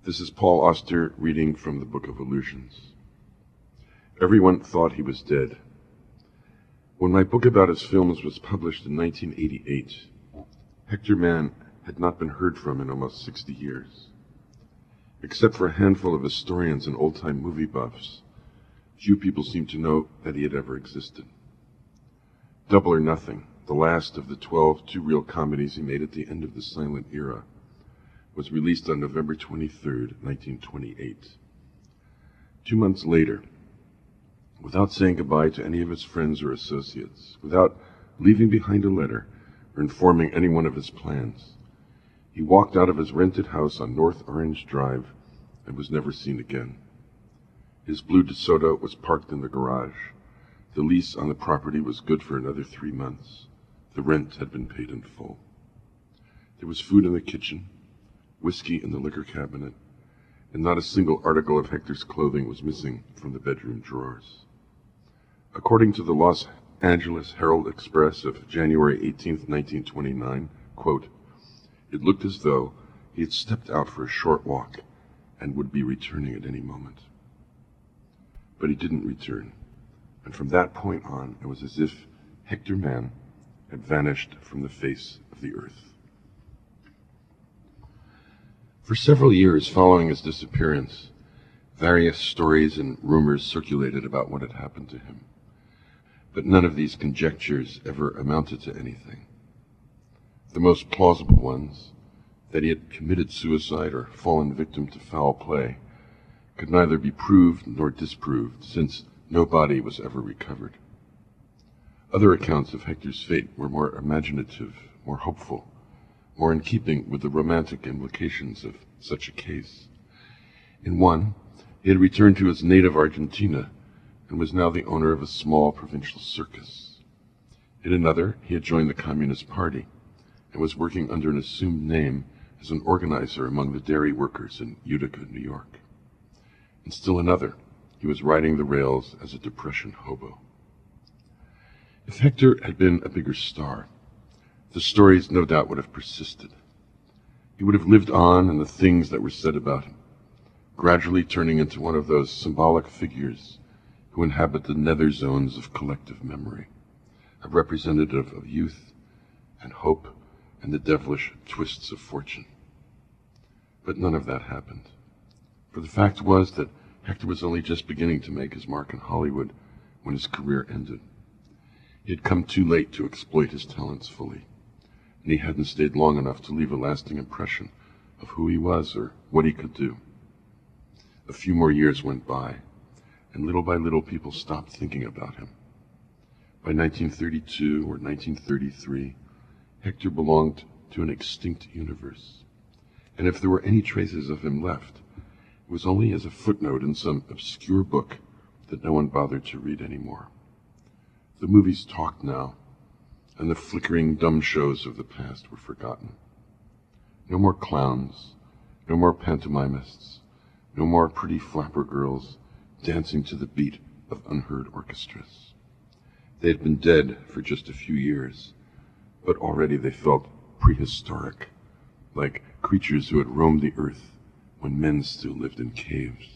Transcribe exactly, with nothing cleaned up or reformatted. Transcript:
This is Paul Auster reading from the Book of Illusions. Everyone thought he was dead. When my book about his films was published in nineteen eighty-eight, Hector Mann had not been heard from in almost sixty years. Except for a handful of historians and old-time movie buffs, few people seemed to know that he had ever existed. Double or Nothing, the last of the twelve two-reel comedies he made at the end of the silent era, was released on November twenty-third, nineteen twenty-eight. Two months later, without saying goodbye to any of his friends or associates, without leaving behind a letter or informing anyone of his plans, he walked out of his rented house on North Orange Drive and was never seen again. His blue DeSoto was parked in the garage. The lease on the property was good for another three months. The rent had been paid in full. There was food in the kitchen, whiskey in the liquor cabinet, and not a single article of Hector's clothing was missing from the bedroom drawers. According to the Los Angeles Herald-Express of January eighteenth, nineteen twenty-nine, quote, "It looked as though he had stepped out for a short walk and would be returning at any moment." But he didn't return, and from that point on, it was as if Hector Mann had vanished from the face of the earth. For several years following his disappearance, various stories and rumors circulated about what had happened to him, but none of these conjectures ever amounted to anything. The most plausible ones, that he had committed suicide or fallen victim to foul play, could neither be proved nor disproved, since no body was ever recovered. Other accounts of Hector's fate were more imaginative, more hopeful, more in keeping with the romantic implications of such a case. In one, he had returned to his native Argentina and was now the owner of a small provincial circus. In another, he had joined the Communist Party and was working under an assumed name as an organizer among the dairy workers in Utica, New York. In still another, he was riding the rails as a Depression hobo. If Hector had been a bigger star, the stories no doubt would have persisted. He would have lived on in the things that were said about him, gradually turning into one of those symbolic figures who inhabit the nether zones of collective memory, a representative of youth and hope and the devilish twists of fortune. But none of that happened, for the fact was that Hector was only just beginning to make his mark in Hollywood when his career ended. He had come too late to exploit his talents fully, and he hadn't stayed long enough to leave a lasting impression of who he was or what he could do. A few more years went by, and little by little people stopped thinking about him. By nineteen thirty-two or nineteen thirty-three, Hector belonged to an extinct universe, and if there were any traces of him left, it was only as a footnote in some obscure book that no one bothered to read anymore. The movies talked now, and the flickering dumb shows of the past were forgotten. No more clowns, no more pantomimists, no more pretty flapper girls dancing to the beat of unheard orchestras. They had been dead for just a few years, but already they felt prehistoric, like creatures who had roamed the earth when men still lived in caves.